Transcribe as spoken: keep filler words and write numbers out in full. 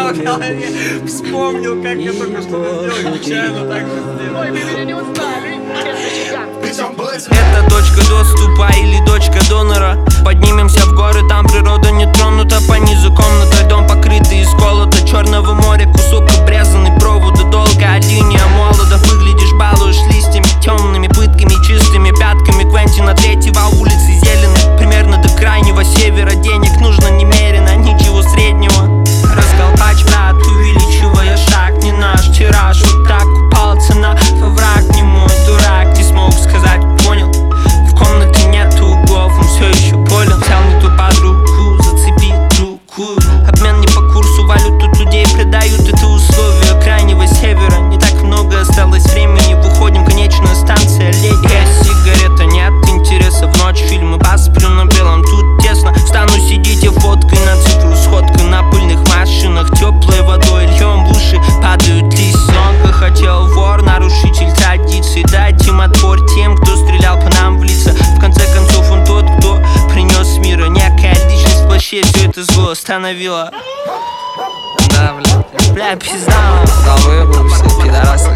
в голове. Вспомнил, как я только что сделал, нечаянно так же сделал. Ой, вы меня не узнали. Это точка доступа или точка донора. Поднимемся в горы, там природа не тронута. По низу комната, дом покрытый из колота Черного моря, кусок обрезанный, провода долгая линия молода. Выглядишь, балуешь листьями темными, пытками чистыми, пятками Квентина Третьего, улицы зеленые, примерно до крайнего севера. Денег нужно немерено, ничего среднего. Расколпач, брат, увеличивая шаг, не наш тираж. Вот так упал цена, враг не мой дурак. Не смог сказать, понял, в комнате нет углов, он все еще болен. Взял не ту подругу, зацепи другую. Обмен не по курсу валют, тут людей предают. Это условия крайнего севера. Не так много осталось времени, выходим, конечная станция леди. Есть сигарета, нет интереса в ночь, фильмы посплю на белом, тут тесно. Встану, сидите фоткой на цифру, сходкой на пыльных машинах. Теплой водой льем в уши, падают листья. Много хотел вор, нарушитель традиций. Дать им отпор тем, кто стрелял по нам в лица. В конце концов он тот, кто принес мира. Некая личность в плаще все это зло остановила. Да, бля. Бля, пизда. Да вы, вы все пидорасы.